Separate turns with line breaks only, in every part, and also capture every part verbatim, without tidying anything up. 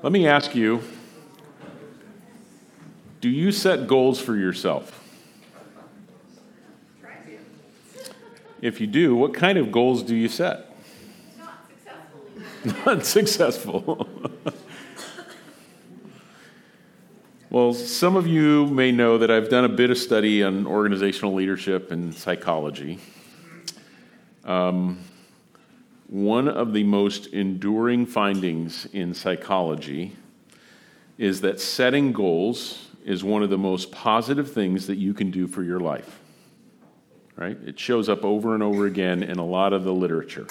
Let me ask you, do you set goals for yourself? If you do, what kind of goals do you set?
Not successfully.
Not successful. Well, some of you may know that I've done a bit of study on organizational leadership and psychology. Um, one of the most enduring findings in psychology is that setting goals is one of the most positive things that you can do for your life. Right? It shows up over and over again in a lot of the literature.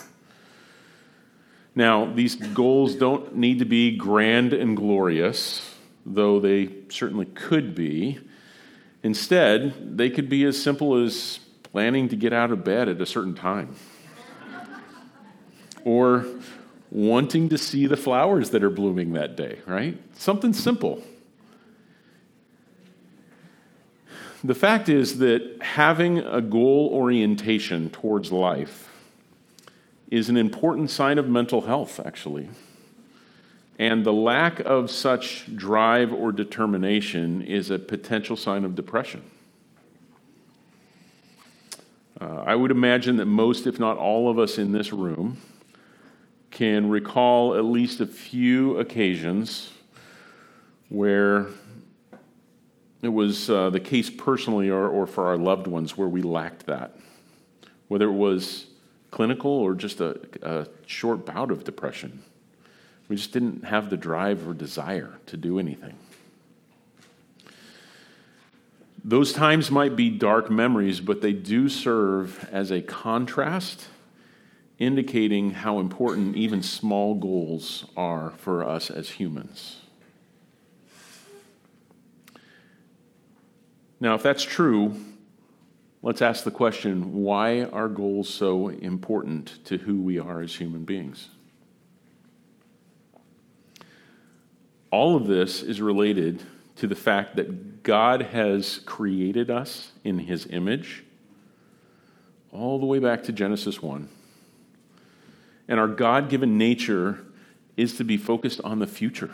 Now, these goals don't need to be grand and glorious, though they certainly could be. Instead, they could be as simple as planning to get out of bed at a certain time, or wanting to see the flowers that are blooming that day, right? Something simple. The fact is that having a goal orientation towards life is an important sign of mental health, actually. And the lack of such drive or determination is a potential sign of depression. Uh, I would imagine that most, if not all of us in this room, can recall at least a few occasions where it was uh, the case personally or, or for our loved ones where we lacked that. Whether it was clinical or just a, a short bout of depression. We just didn't have the drive or desire to do anything. Those times might be dark memories, but they do serve as a contrast, indicating how important even small goals are for us as humans. Now, if that's true, let's ask the question, why are goals so important to who we are as human beings? All of this is related to the fact that God has created us in His image, all the way back to Genesis one. And our God-given nature is to be focused on the future.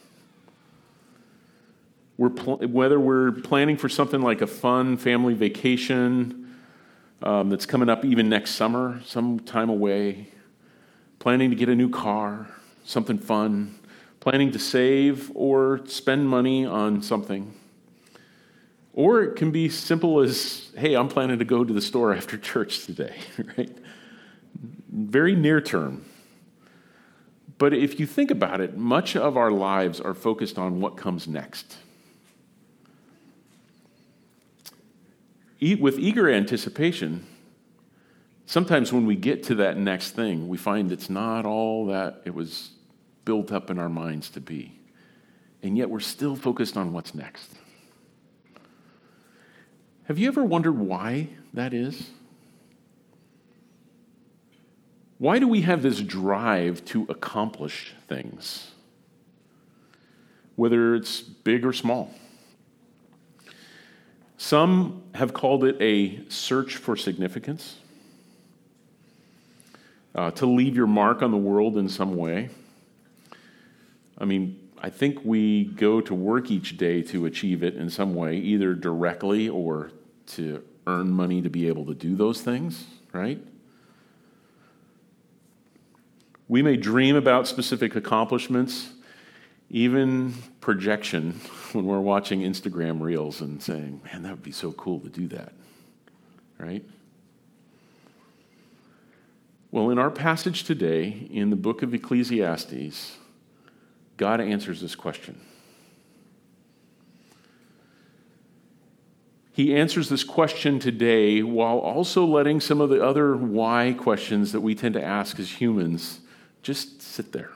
We're pl- whether we're planning for something like a fun family vacation um, that's coming up even next summer, some time away, planning to get a new car, something fun, planning to save or spend money on something. Or it can be simple as, hey, I'm planning to go to the store after church today, right? Very near term. But if you think about it, much of our lives are focused on what comes next. With eager anticipation, sometimes when we get to that next thing, we find it's not all that it was built up in our minds to be. And yet we're still focused on what's next. Have you ever wondered why that is? Why do we have this drive to accomplish things? Whether it's big or small. Some have called it a search for significance, uh, to leave your mark on the world in some way. I mean, I think we go to work each day to achieve it in some way, either directly or to earn money to be able to do those things, right? We may dream about specific accomplishments, even projection when we're watching Instagram reels and saying, man, that would be so cool to do that, right? Well, in our passage today, in the book of Ecclesiastes, God answers this question. He answers this question today while also letting some of the other why questions that we tend to ask as humans just sit there.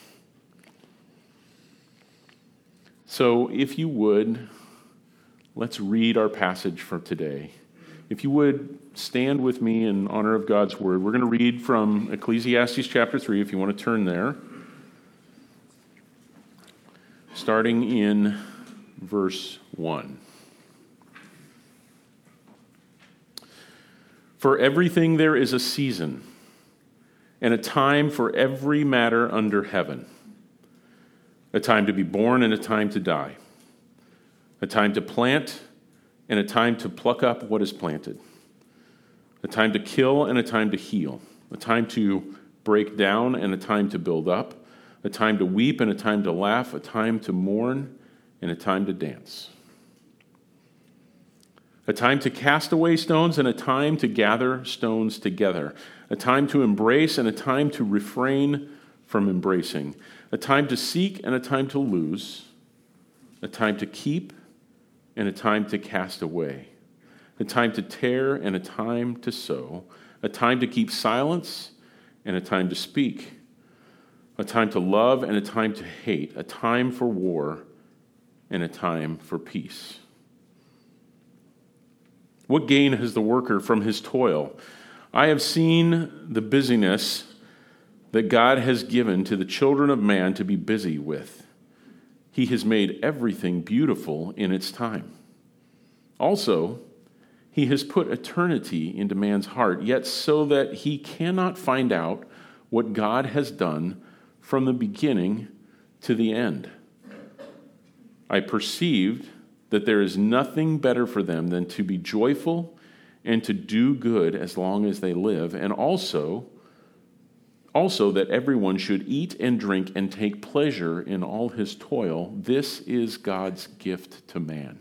So if you would, let's read our passage for today. If you would stand with me in honor of God's word. We're going to read from Ecclesiastes chapter three, if you want to turn there. Starting in verse one. For everything there is a season, and a time for every matter under heaven, a time to be born and a time to die, a time to plant and a time to pluck up what is planted, a time to kill and a time to heal, a time to break down and a time to build up, a time to weep and a time to laugh, a time to mourn and a time to dance, a time to cast away stones and a time to gather stones together, a time to embrace and a time to refrain from embracing, a time to seek and a time to lose, a time to keep and a time to cast away, a time to tear and a time to sow, a time to keep silence and a time to speak, a time to love and a time to hate, a time for war and a time for peace. What gain has the worker from his toil? I have seen the busyness that God has given to the children of man to be busy with. He has made everything beautiful in its time. Also, he has put eternity into man's heart, yet so that he cannot find out what God has done from the beginning to the end. I perceived that there is nothing better for them than to be joyful and to do good as long as they live, and also, also that everyone should eat and drink and take pleasure in all his toil. This is God's gift to man.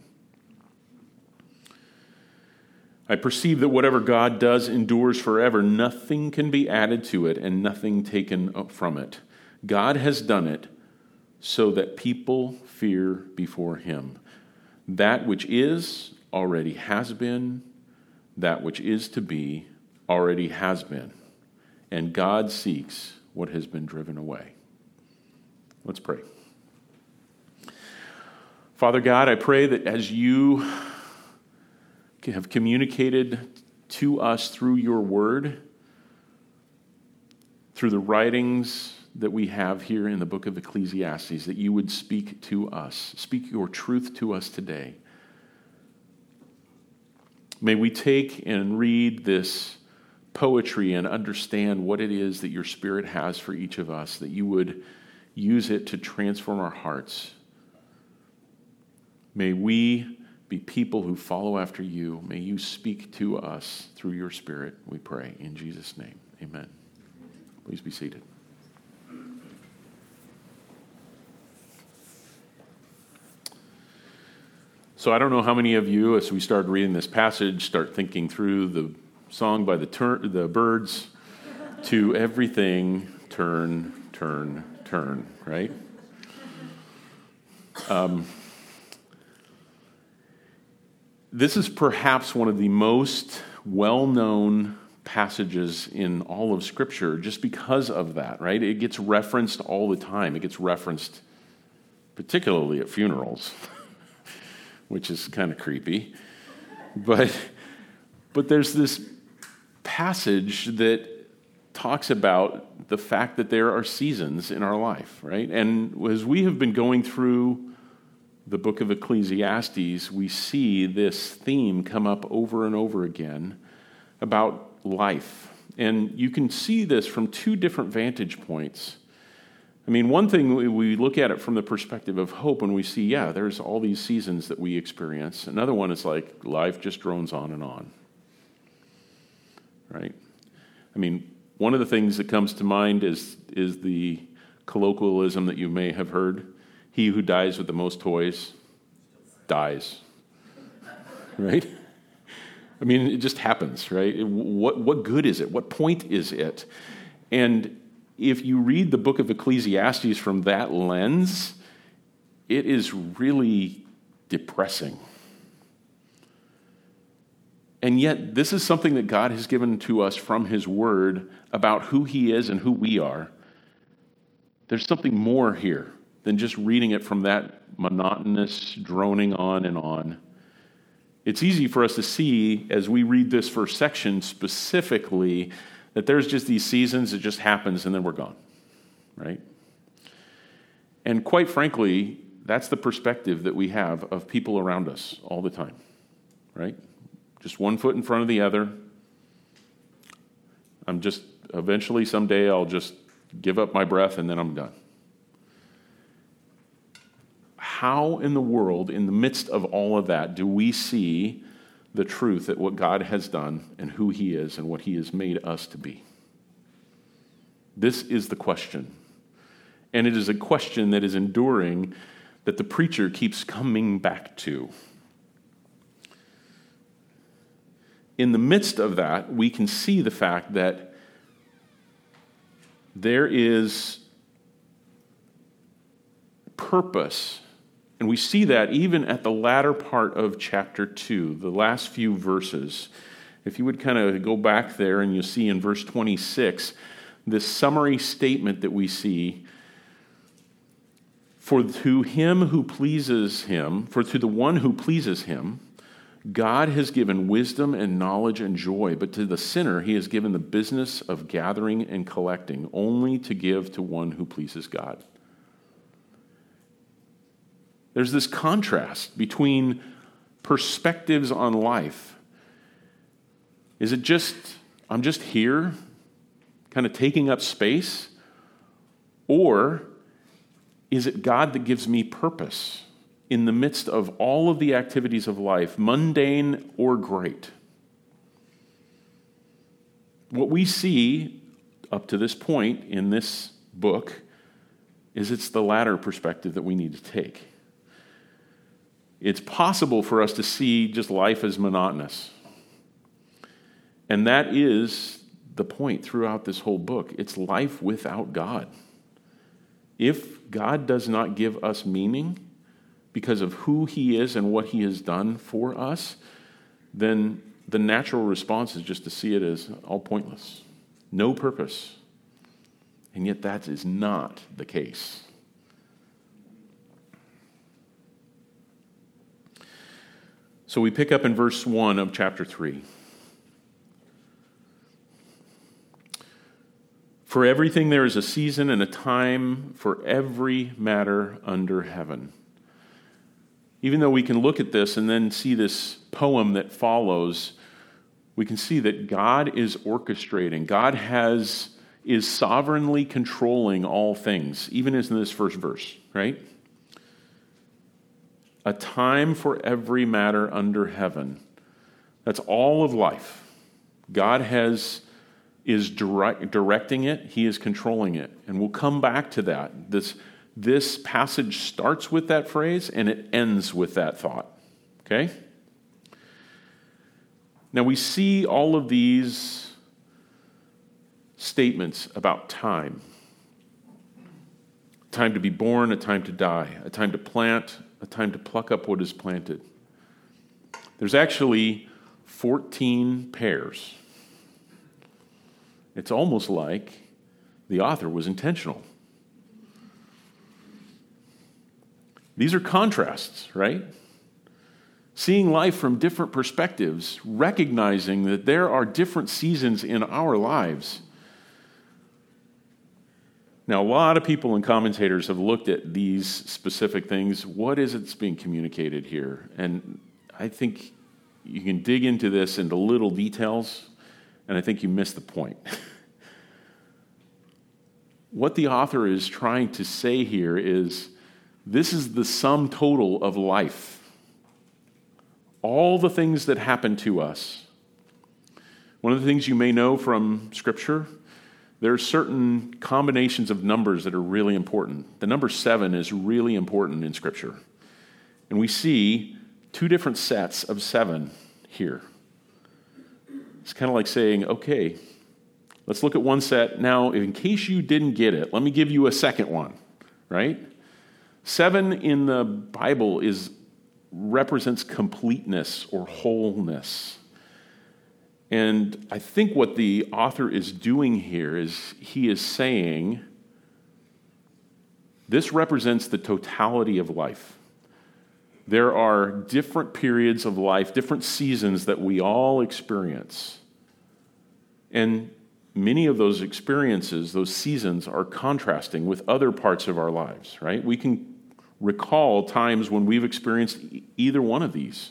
I perceive that whatever God does endures forever. Nothing can be added to it and nothing taken from it. God has done it so that people fear before him. That which is already has been, that which is to be already has been, and God seeks what has been driven away. Let's pray. Father God, I pray that as you have communicated to us through your word, through the writings that we have here in the book of Ecclesiastes, that you would speak to us, speak your truth to us today. May we take and read this poetry and understand what it is that your Spirit has for each of us, that you would use it to transform our hearts. May we be people who follow after you. May you speak to us through your Spirit, we pray. In Jesus' name, amen. Please be seated. So I don't know how many of you, as we start reading this passage, start thinking through the song by the, tur- the Byrds, to everything turn, turn, turn, right? Um, this is perhaps one of the most well-known passages in all of Scripture just because of that, right? It gets referenced all the time. It gets referenced particularly at funerals, which is kind of creepy. But, but there's this passage that talks about the fact that there are seasons in our life, right? And as we have been going through the book of Ecclesiastes, we see this theme come up over and over again about life. And you can see this from two different vantage points. I mean, one thing, we look at it from the perspective of hope and we see, yeah, there's all these seasons that we experience. Another one is like life just drones on and on, right? I mean, one of the things that comes to mind is, is the colloquialism that you may have heard. He who dies with the most toys dies, right? I mean, it just happens, right? What, what good is it? What point is it? And if you read the book of Ecclesiastes from that lens, it is really depressing. And yet, this is something that God has given to us from his word about who he is and who we are. There's something more here than just reading it from that monotonous droning on and on. It's easy for us to see as we read this first section specifically that there's just these seasons, it just happens, and then we're gone, right? And quite frankly, that's the perspective that we have of people around us all the time, right? Just one foot in front of the other. I'm just, eventually someday I'll just give up my breath and then I'm done. How in the world, in the midst of all of that, do we see the truth that what God has done and who he is and what he has made us to be? This is the question. And it is a question that is enduring, that the preacher keeps coming back to. In the midst of that, we can see the fact that there is purpose. And we see that even at the latter part of chapter two, the last few verses. If you would kind of go back there and you'll see in verse twenty-six, this summary statement that we see, for to him who pleases him, for to the one who pleases him, God has given wisdom and knowledge and joy, but to the sinner he has given the business of gathering and collecting, only to give to one who pleases God. There's this contrast between perspectives on life. Is it just, I'm just here, kind of taking up space? Or is it God that gives me purpose in the midst of all of the activities of life, mundane or great? What we see up to this point in this book is it's the latter perspective that we need to take. It's possible for us to see just life as monotonous. And that is the point throughout this whole book. It's life without God. If God does not give us meaning because of who he is and what he has done for us, then the natural response is just to see it as all pointless, no purpose. And yet that is not the case. So we pick up in verse one of chapter three. For everything there is a season and a time for every matter under heaven. Even though we can look at this and then see this poem that follows, we can see that God is orchestrating. God has is sovereignly controlling all things, even as in this first verse, right? A time for every matter under heaven. That's all of life. God has is direct, directing it. He is controlling it. And we'll come back to that. This, this passage starts with that phrase and it ends with that thought. Okay? Now we see all of these statements about time. Time to be born, a time to die, a time to plant, a time to pluck up what is planted. There's actually fourteen pairs. It's almost like the author was intentional. These are contrasts, right? Seeing life from different perspectives, recognizing that there are different seasons in our lives. Now, a lot of people and commentators have looked at these specific things. What is it that's being communicated here? And I think you can dig into this into little details, and I think you miss the point. What the author is trying to say here is this is the sum total of life. All the things that happen to us. One of the things you may know from Scripture, there are certain combinations of numbers that are really important. The number seven is really important in Scripture. And we see two different sets of seven here. It's kind of like saying, okay, let's look at one set. Now, in case you didn't get it, let me give you a second one, right? Seven in the Bible is represents completeness or wholeness. And I think what the author is doing here is he is saying this represents the totality of life. There are different periods of life, different seasons that we all experience. And many of those experiences, those seasons, are contrasting with other parts of our lives, right? We can recall times when we've experienced either one of these.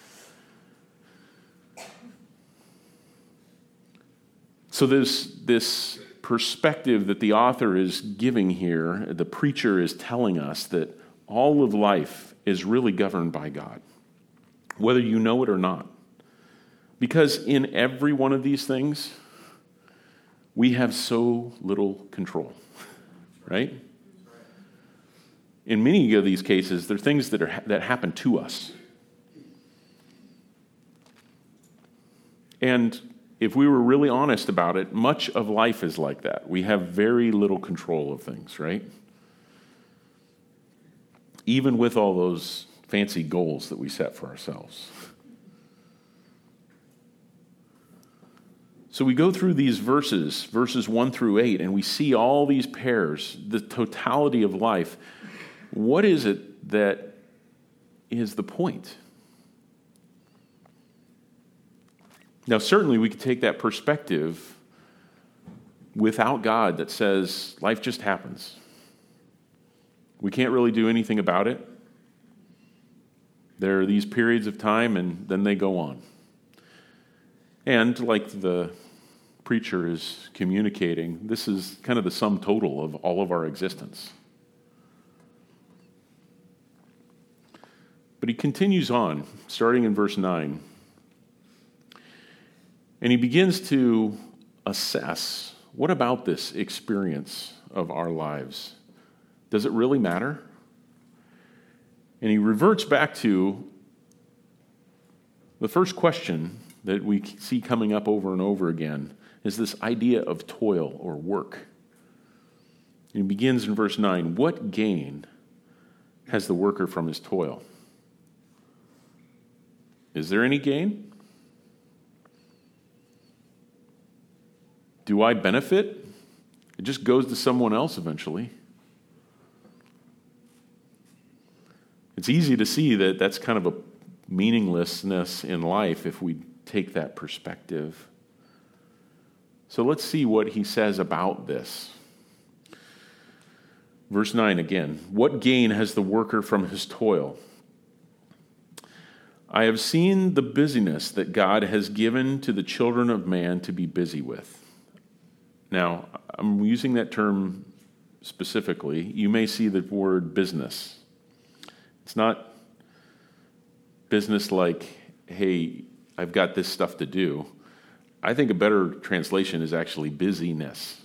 So there's this perspective that the author is giving here, the preacher is telling us that all of life is really governed by God, whether you know it or not. Because in every one of these things, we have so little control, right? In many of these cases, they're things that are that happen to us. And if we were really honest about it, much of life is like that. We have very little control of things, right? Even with all those fancy goals that we set for ourselves. So we go through these verses, verses one through eight, and we see all these pairs, the totality of life. What is it that is the point? Now, certainly we could take that perspective without God that says life just happens. We can't really do anything about it. There are these periods of time, and then they go on. And like the preacher is communicating, this is kind of the sum total of all of our existence. But he continues on, starting in verse nine. And he begins to assess, what about this experience of our lives? Does it really matter? And he reverts back to the first question that we see coming up over and over again, is this idea of toil or work. And he begins in verse nine, what gain has the worker from his toil? Is there any gain? Do I benefit? It just goes to someone else eventually. It's easy to see that that's kind of a meaninglessness in life if we take that perspective. So let's see what he says about this. Verse nine again. What gain has the worker from his toil? I have seen the busyness that God has given to the children of man to be busy with. Now, I'm using that term specifically. You may see the word business. It's not business like, hey, I've got this stuff to do. I think a better translation is actually busyness,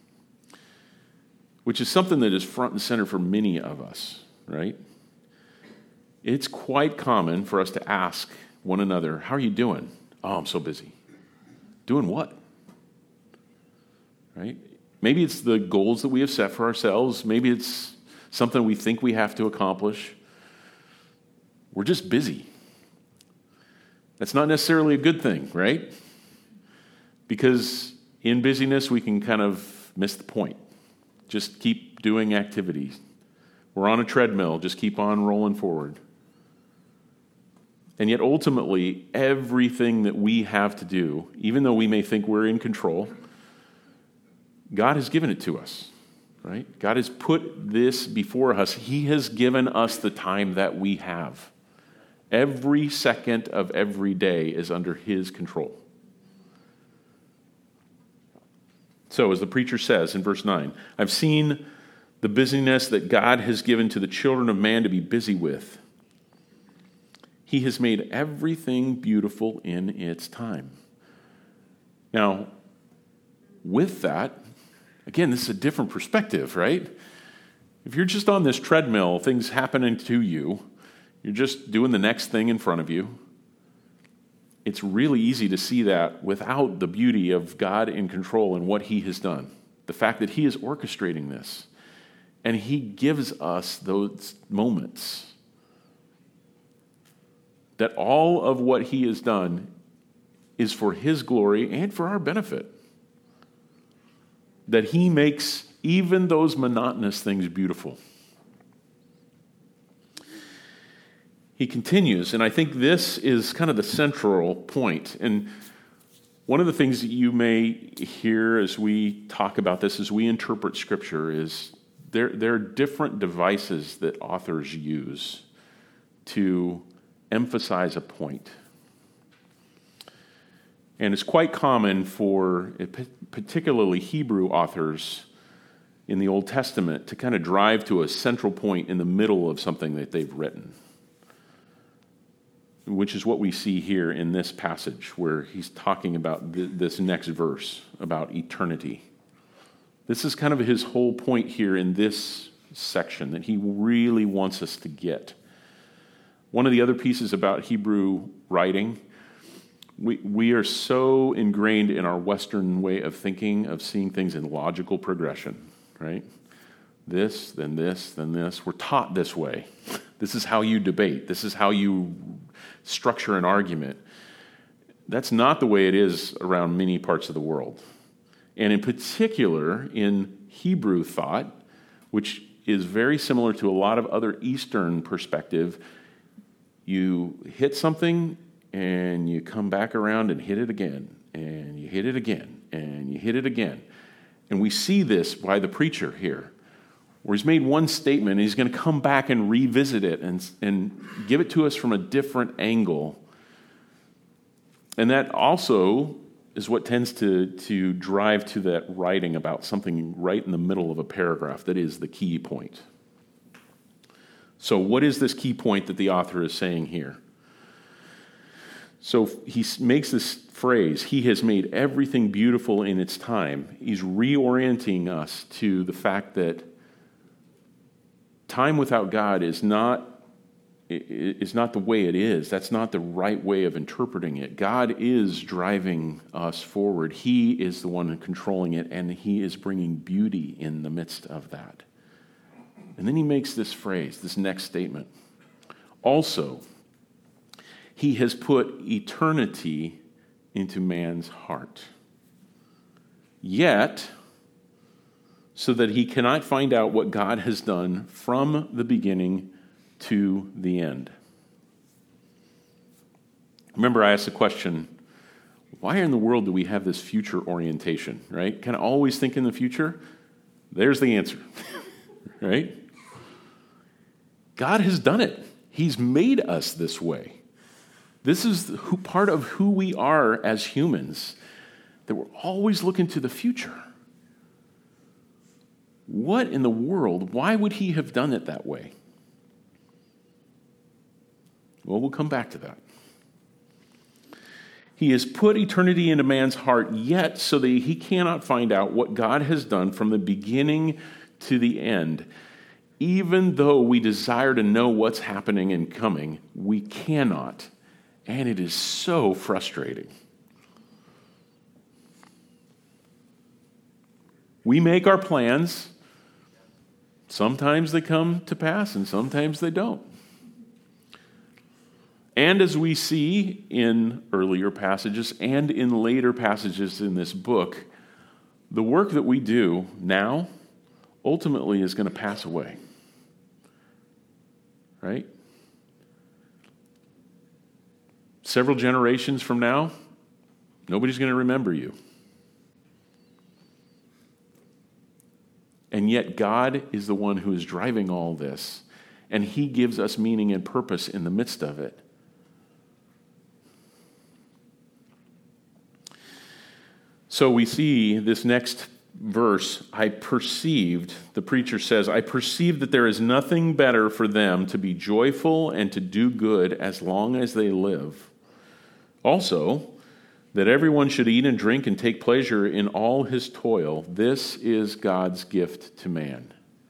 which is something that is front and center for many of us, right? It's quite common for us to ask one another, how are you doing? Oh, I'm so busy. Doing what? Right? Maybe it's the goals that we have set for ourselves. Maybe it's something we think we have to accomplish. We're just busy. That's not necessarily a good thing, right? Because in busyness, we can kind of miss the point. Just keep doing activities. We're on a treadmill. Just keep on rolling forward. And yet, ultimately, everything that we have to do, even though we may think we're in control, God has given it to us, right? God has put this before us. He has given us the time that we have. Every second of every day is under His control. So, as the preacher says in verse nine, I've seen the busyness that God has given to the children of man to be busy with. He has made everything beautiful in its time. Now, with that, again, this is a different perspective, right? If you're just on this treadmill, things happening to you, you're just doing the next thing in front of you, it's really easy to see that without the beauty of God in control and what He has done. The fact that He is orchestrating this. And He gives us those moments that all of what He has done is for His glory and for our benefit. That He makes even those monotonous things beautiful. He continues, and I think this is kind of the central point. And one of the things that you may hear as we talk about this, as we interpret Scripture, is there, there are different devices that authors use to emphasize a point. And it's quite common for particularly Hebrew authors in the Old Testament to kind of drive to a central point in the middle of something that they've written, which is what we see here in this passage where he's talking about th- this next verse about eternity. This is kind of his whole point here in this section that he really wants us to get. One of the other pieces about Hebrew writing, we, we are so ingrained in our Western way of thinking, of seeing things in logical progression, right? This, then this, then this. We're taught this way. This is how you debate. This is how you structure an argument. That's not the way it is around many parts of the world. And in particular, in Hebrew thought, which is very similar to a lot of other Eastern perspective, you hit something and you come back around and hit it again, and you hit it again, and you hit it again. And we see this by the preacher here, where he's made one statement, and he's going to come back and revisit it and, and give it to us from a different angle. And that also is what tends to, to drive to that writing about something right in the middle of a paragraph that is the key point. So what is this key point that the author is saying here? So he makes this phrase, he has made everything beautiful in its time. He's reorienting us to the fact that time without God is not is not the way it is. That's not the right way of interpreting it. God is driving us forward. He is the one controlling it, and he is bringing beauty in the midst of that. And then he makes this phrase, this next statement. Also, he has put eternity into man's heart. Yet, so that he cannot find out what God has done from the beginning to the end. Remember, I asked the question, why in the world do we have this future orientation, right? Can I always think in the future? There's the answer, right? God has done it. He's made us this way. This is who, part of who we are as humans, that we're always looking to the future. What in the world? Why would he have done it that way? Well, we'll come back to that. He has put eternity into man's heart, yet so that he cannot find out what God has done from the beginning to the end. Even though we desire to know what's happening and coming, we cannot. And it is so frustrating. We make our plans. Sometimes they come to pass and sometimes they don't. And as we see in earlier passages and in later passages in this book, the work that we do now ultimately is going to pass away. Right? Several generations from now, nobody's going to remember you. And yet God is the one who is driving all this, and he gives us meaning and purpose in the midst of it. So we see this next verse, I perceived, the preacher says, I perceived that there is nothing better for them to be joyful and to do good as long as they live. Also, that everyone should eat and drink and take pleasure in all his toil. This is God's gift to man.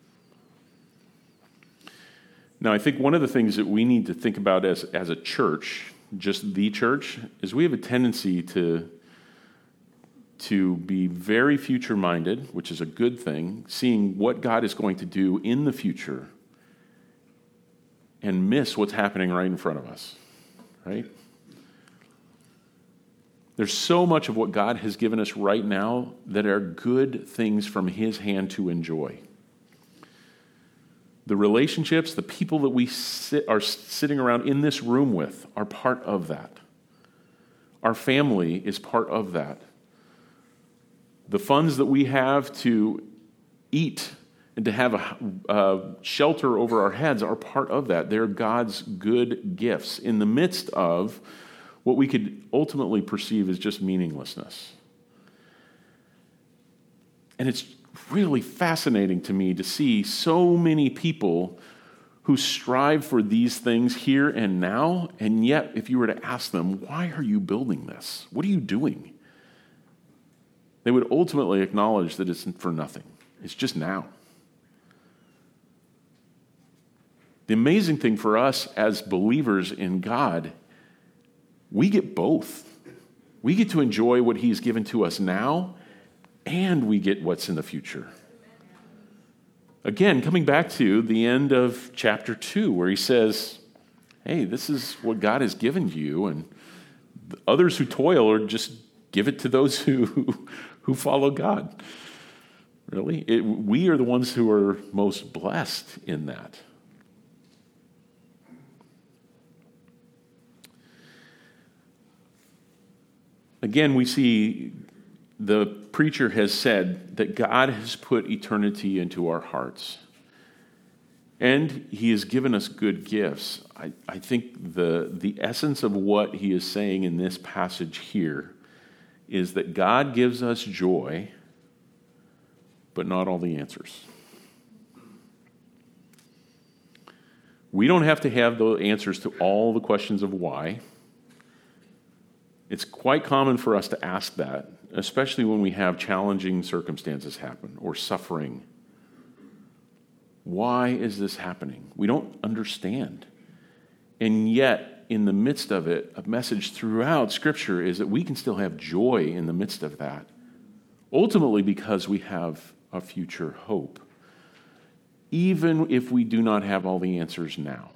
Now, I think one of the things that we need to think about as, as a church, just the church, is we have a tendency to to be very future-minded, which is a good thing, seeing what God is going to do in the future, and miss what's happening right in front of us, right? There's so much of what God has given us right now that are good things from his hand to enjoy. The relationships, the people that we sit, are sitting around in this room with are part of that. Our family is part of that. The funds that we have to eat and to have a, a shelter over our heads are part of that. They're God's good gifts in the midst of what we could ultimately perceive as just meaninglessness. And it's really fascinating to me to see so many people who strive for these things here and now, and yet if you were to ask them, why are you building this? What are you doing? They would ultimately acknowledge that it's for nothing. It's just now. The amazing thing for us as believers in God, we get both. We get to enjoy what he's given to us now, and we get what's in the future. Again, coming back to the end of chapter two, where he says, hey, this is what God has given you, and others who toil, or just give it to those who, who follow God. Really? It, we are the ones who are most blessed in that. Again, we see the preacher has said that God has put eternity into our hearts. And he has given us good gifts. I, I think the, the essence of what he is saying in this passage here is that God gives us joy, but not all the answers. We don't have to have the answers to all the questions of why. It's quite common for us to ask that, especially when we have challenging circumstances happen or suffering. Why is this happening? We don't understand. And yet, in the midst of it, a message throughout Scripture is that we can still have joy in the midst of that, ultimately because we have a future hope, even if we do not have all the answers now.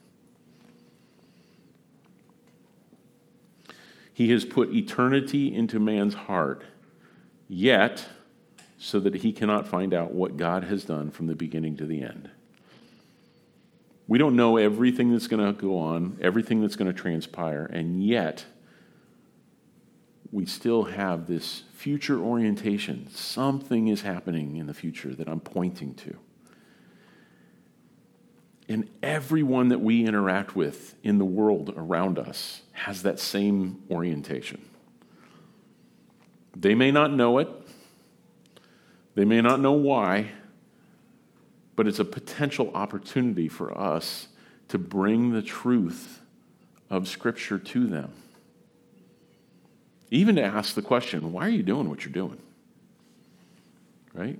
He has put eternity into man's heart, yet so that he cannot find out what God has done from the beginning to the end. We don't know everything that's going to go on, everything that's going to transpire, and yet we still have this future orientation. Something is happening in the future that I'm pointing to. And everyone that we interact with in the world around us has that same orientation. They may not know it. They may not know why, but it's a potential opportunity for us to bring the truth of Scripture to them. Even to ask the question, why are you doing what you're doing? Right?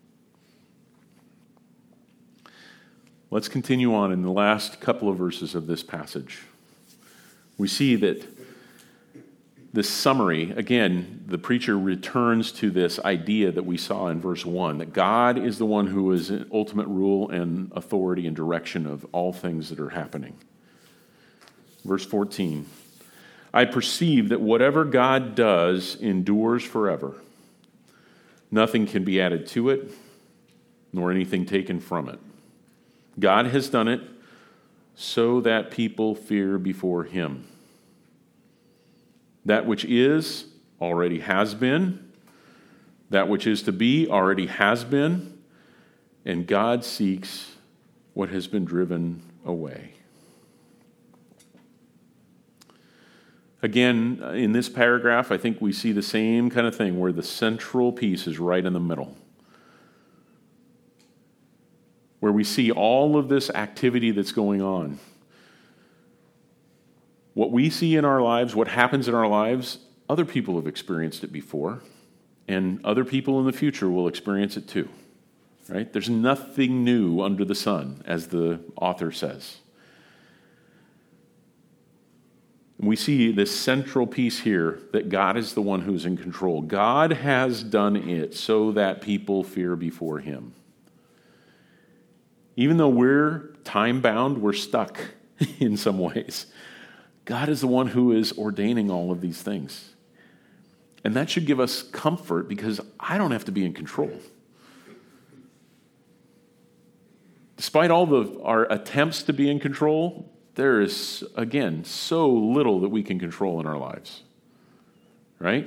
Let's continue on in the last couple of verses of this passage. We see that this summary, again, the preacher returns to this idea that we saw in verse one, that God is the one who is in ultimate rule and authority and direction of all things that are happening. Verse fourteen, I perceive that whatever God does endures forever. Nothing can be added to it, nor anything taken from it. God has done it so that people fear before him. That which is already has been. That which is to be already has been. And God seeks what has been driven away. Again, in this paragraph, I think we see the same kind of thing where the central piece is right in the middle. Where we see all of this activity that's going on. What we see in our lives, what happens in our lives, other people have experienced it before, and other people in the future will experience it too. Right? There's nothing new under the sun, as the author says. And we see this central piece here that God is the one who's in control. God has done it so that people fear before him. Even though we're time-bound, we're stuck in some ways. God is the one who is ordaining all of these things. And that should give us comfort because I don't have to be in control. Despite all of our attempts to be in control, there is, again, so little that we can control in our lives. Right?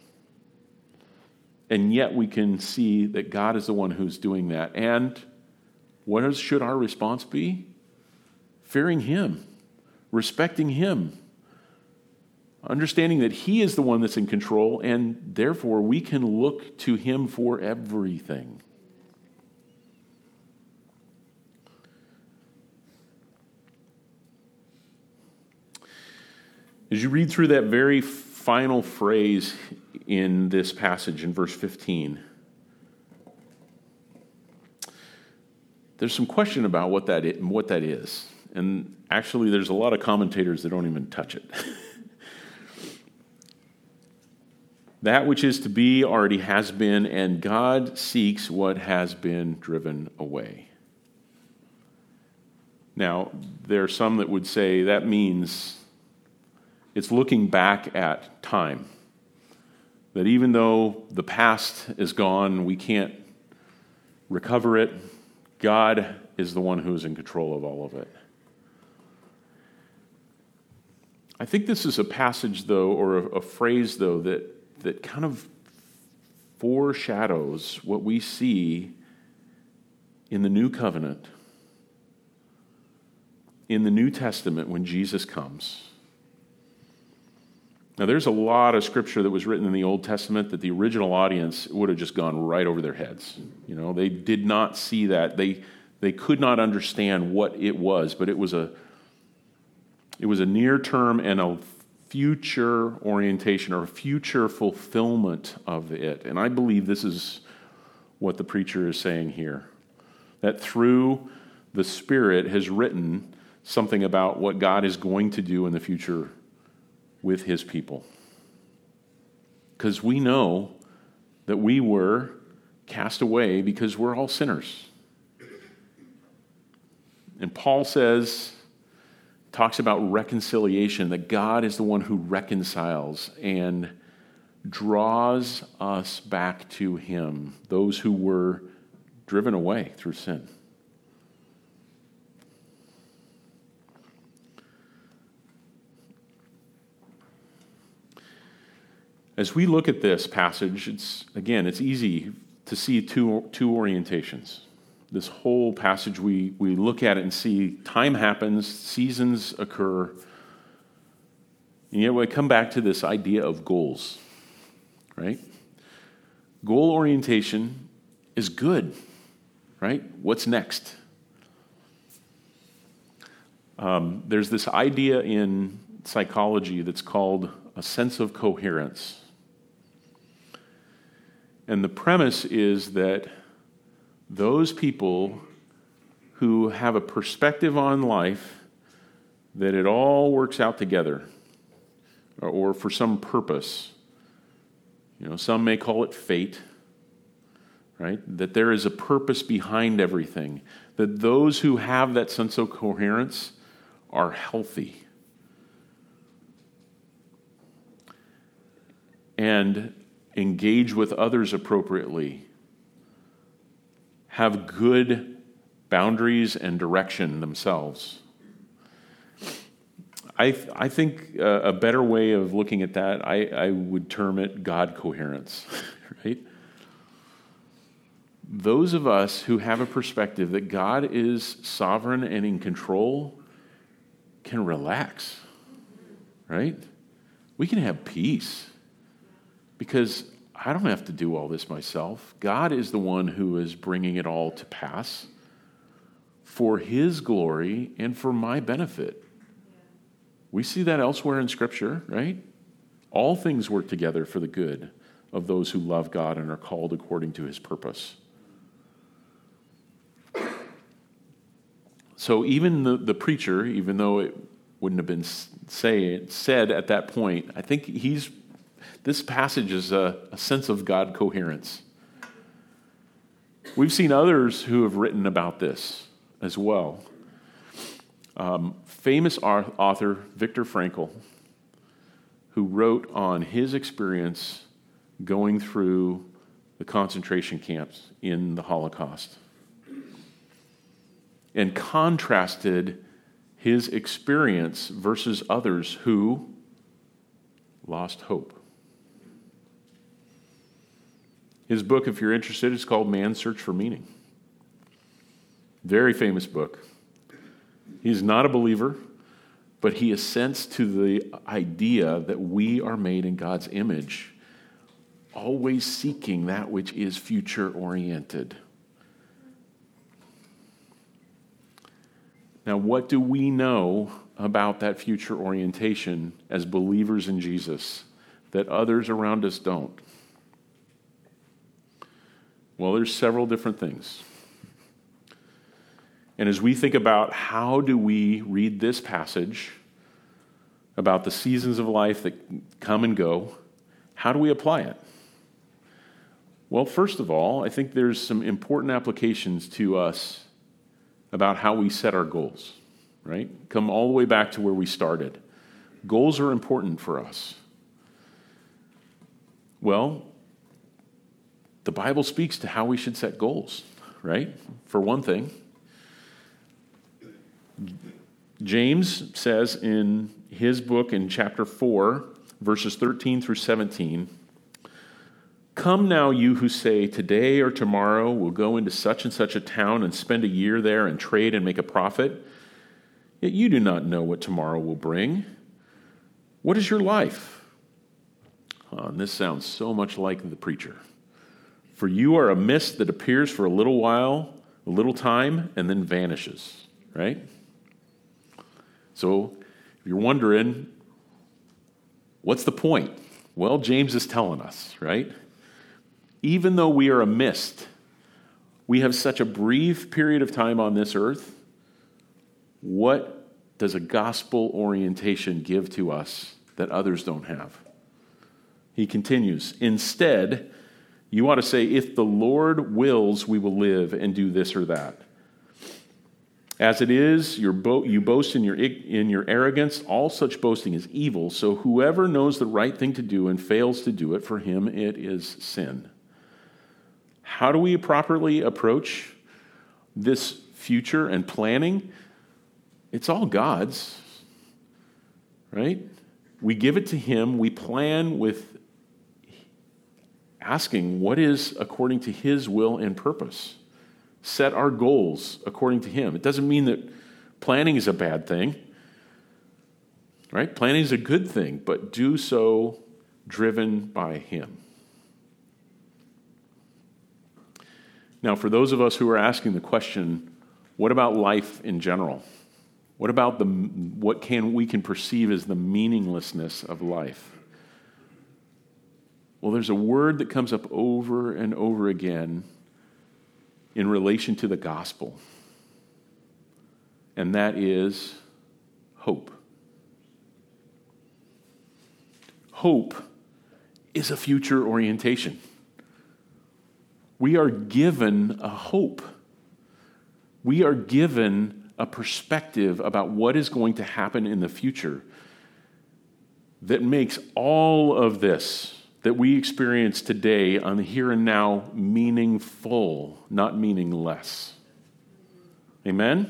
And yet we can see that God is the one who's doing that. And what is, should our response be? Fearing him, respecting him, understanding that he is the one that's in control, and therefore we can look to him for everything. As you read through that very final phrase in this passage in verse fifteen, there's some question about what that is, what that is. And actually, there's a lot of commentators that don't even touch it. That which is to be already has been, and God seeks what has been driven away. Now, there are some that would say that means it's looking back at time. That even though the past is gone, we can't recover it, God is the one who is in control of all of it. I think this is a passage, though, or a, a phrase, though, that, that kind of foreshadows what we see in the New Covenant, in the New Testament when Jesus comes. Now, there's a lot of scripture that was written in the Old Testament that the original audience would have just gone right over their heads. You know, they did not see that. They they could not understand what it was, but it was a it was a near term and a future orientation or a future fulfillment of it. And I believe this is what the preacher is saying here. That through the Spirit has written something about what God is going to do in the future with his people. Because we know that we were cast away because we're all sinners. And Paul says, talks about reconciliation, that God is the one who reconciles and draws us back to him, those who were driven away through sin. As we look at this passage, it's again, it's easy to see two, two orientations. This whole passage, we, we look at it and see time happens, seasons occur, and yet we come back to this idea of goals, right? Goal orientation is good, right? What's next? Um, there's this idea in psychology that's called a sense of coherence. And the premise is that those people who have a perspective on life that it all works out together or, or for some purpose, you know, some may call it fate, right? That there is a purpose behind everything. That those who have that sense of coherence are healthy. And engage with others appropriately, have good boundaries and direction themselves. I th- I think uh, a better way of looking at that, I, I would term it God coherence, right? Those of us who have a perspective that God is sovereign and in control can relax, right? We can have peace. Because I don't have to do all this myself. God is the one who is bringing it all to pass for his glory and for my benefit. We see that elsewhere in Scripture, right? All things work together for the good of those who love God and are called according to his purpose. So even the, the preacher, even though it wouldn't have been say, said at that point, I think he's This passage is a, a sense of God coherence. We've seen others who have written about this as well. Um, famous author Viktor Frankl, who wrote on his experience going through the concentration camps in the Holocaust and contrasted his experience versus others who lost hope. His book, if you're interested, is called Man's Search for Meaning. Very famous book. He's not a believer, but he assents to the idea that we are made in God's image, always seeking that which is future-oriented. Now, what do we know about that future orientation as believers in Jesus that others around us don't? Well, there's several different things. And as we think about how do we read this passage about the seasons of life that come and go, how do we apply it? Well, first of all, I think there's some important applications to us about how we set our goals, right? Come all the way back to where we started. Goals are important for us. Well, the Bible speaks to how we should set goals, right? For one thing, James says in his book in chapter four, verses thirteen through seventeen, "Come now, you who say, today or tomorrow we'll go into such and such a town and spend a year there and trade and make a profit. Yet you do not know what tomorrow will bring. What is your life?" Oh, and this sounds so much like the preacher. "For you are a mist that appears for a little while, a little time, and then vanishes," right? So if you're wondering, what's the point? Well, James is telling us, right? Even though we are a mist, we have such a brief period of time on this earth. What does a gospel orientation give to us that others don't have? He continues, "Instead, you ought to say, if the Lord wills, we will live and do this or that. As it is, your bo- you boast in your, in your arrogance. All such boasting is evil. So whoever knows the right thing to do and fails to do it, for him it is sin." How do we properly approach this future and planning? It's all God's, right? We give it to him. We plan with asking what is according to his will and purpose. Set our goals according to him. It doesn't mean that planning is a bad thing, right? Planning is a good thing, but do so driven by him. Now, for those of us who are asking the question, what about life in general? What about the what can we can perceive as the meaninglessness of life? Well, there's a word that comes up over and over again in relation to the gospel, and that is hope. Hope is a future orientation. We are given a hope. We are given a perspective about what is going to happen in the future that makes all of this that we experience today on the here and now meaningful, not meaningless. Amen?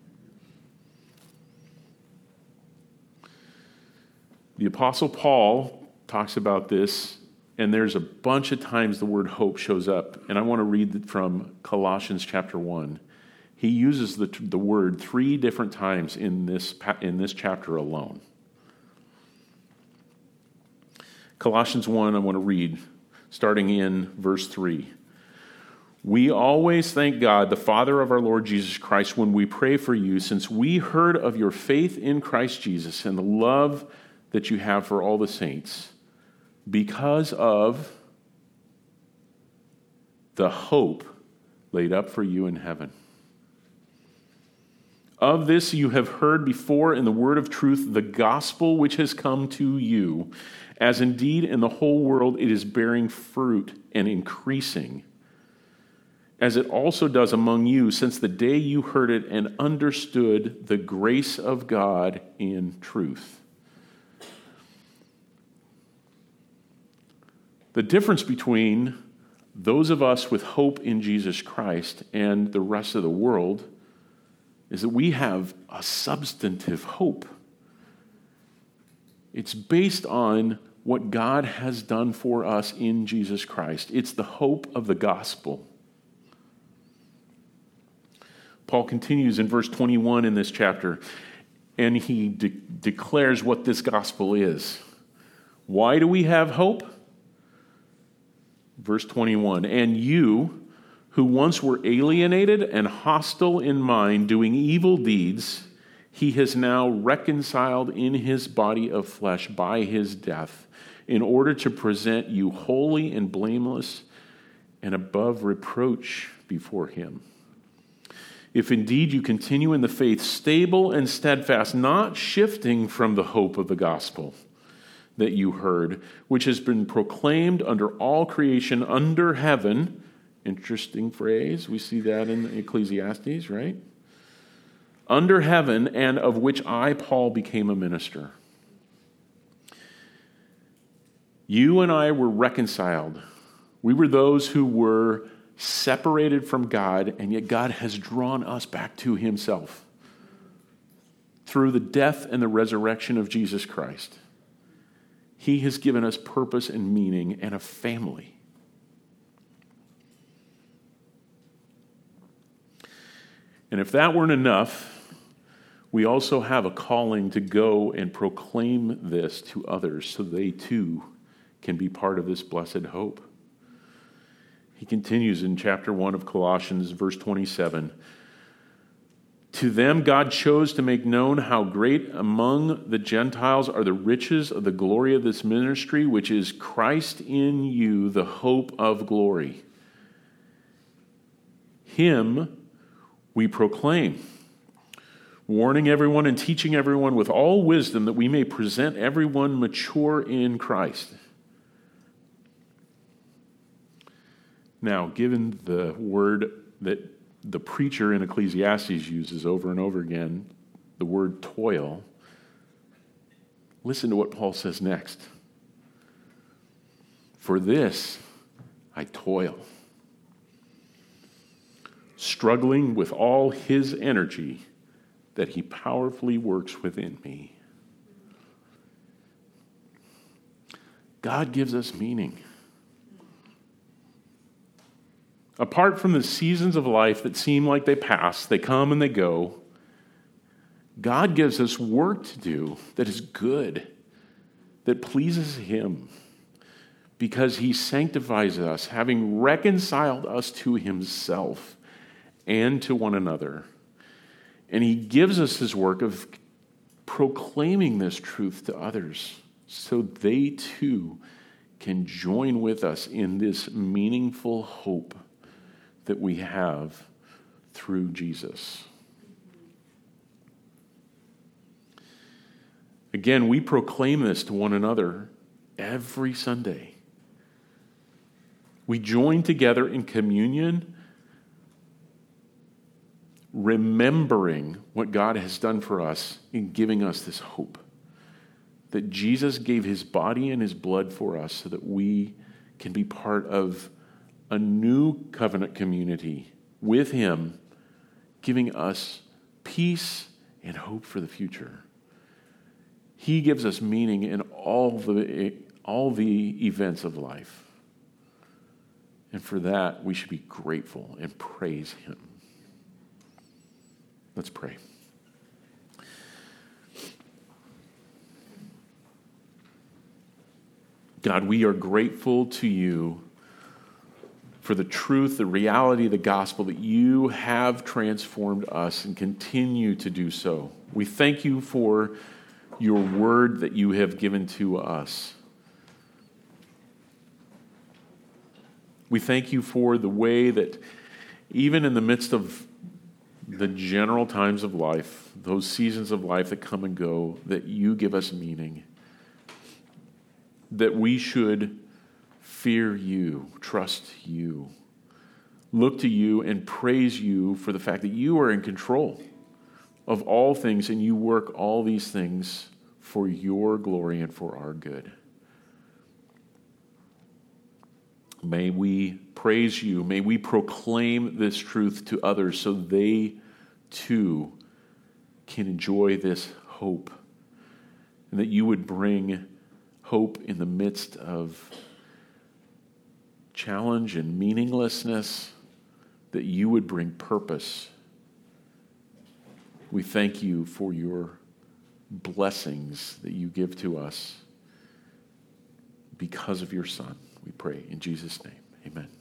The Apostle Paul talks about this, and there's a bunch of times the word hope shows up, and I want to read from Colossians chapter one. He uses the, the word three different times in this, in this chapter alone. Colossians one, I want to read, starting in verse three. "We always thank God, the Father of our Lord Jesus Christ, when we pray for you, since we heard of your faith in Christ Jesus and the love that you have for all the saints, because of the hope laid up for you in heaven. Of this you have heard before in the word of truth, the gospel which has come to you, as indeed in the whole world it is bearing fruit and increasing, as it also does among you since the day you heard it and understood the grace of God in truth." The difference between those of us with hope in Jesus Christ and the rest of the world is that we have a substantive hope. It's based on what God has done for us in Jesus Christ. It's the hope of the gospel. Paul continues in verse twenty-one in this chapter, and he de- declares what this gospel is. Why do we have hope? Verse twenty-one, "And you, who once were alienated and hostile in mind, doing evil deeds, he has now reconciled in his body of flesh by his death, in order to present you holy and blameless and above reproach before him. If indeed you continue in the faith, stable and steadfast, not shifting from the hope of the gospel that you heard, which has been proclaimed under all creation under heaven. Interesting phrase. We see that in Ecclesiastes, right? Under heaven, and of which I, Paul, became a minister. You and I were reconciled. We were those who were separated from God, and yet God has drawn us back to himself through the death and the resurrection of Jesus Christ. He has given us purpose and meaning and a family. And if that weren't enough, we also have a calling to go and proclaim this to others so they too can be part of this blessed hope. He continues in chapter one of Colossians, verse twenty-seven. To them God chose to make known how great among the Gentiles are the riches of the glory of this ministry, which is Christ in you, the hope of glory. Him we proclaim, warning everyone and teaching everyone with all wisdom, that we may present everyone mature in Christ. Now, given the word that the preacher in Ecclesiastes uses over and over again, the word toil, listen to what Paul says next. For this I toil, struggling with all his energy that he powerfully works within me. God gives us meaning. Apart from the seasons of life that seem like they pass, they come and they go, God gives us work to do that is good, that pleases him, because he sanctifies us, having reconciled us to himself and to one another. And he gives us his work of proclaiming this truth to others so they too can join with us in this meaningful hope that we have through Jesus. Again, we proclaim this to one another every Sunday. We join together in communion, remembering what God has done for us in giving us this hope. That Jesus gave his body and his blood for us so that we can be part of a new covenant community with him, giving us peace and hope for the future. He gives us meaning in all the, all the events of life. And for that, we should be grateful and praise him. Let's pray. God, we are grateful to you for the truth, the reality of the gospel, that you have transformed us and continue to do so. We thank you for your word that you have given to us. We thank you for the way that even in the midst of the general times of life, those seasons of life that come and go, that you give us meaning, that we should fear you, trust you, look to you and praise you for the fact that you are in control of all things and you work all these things for your glory and for our good. May we praise you. May we proclaim this truth to others so they too can enjoy this hope, and that you would bring hope in the midst of challenge and meaninglessness, that you would bring purpose. We thank you for your blessings that you give to us because of your Son. We pray in Jesus' name. Amen.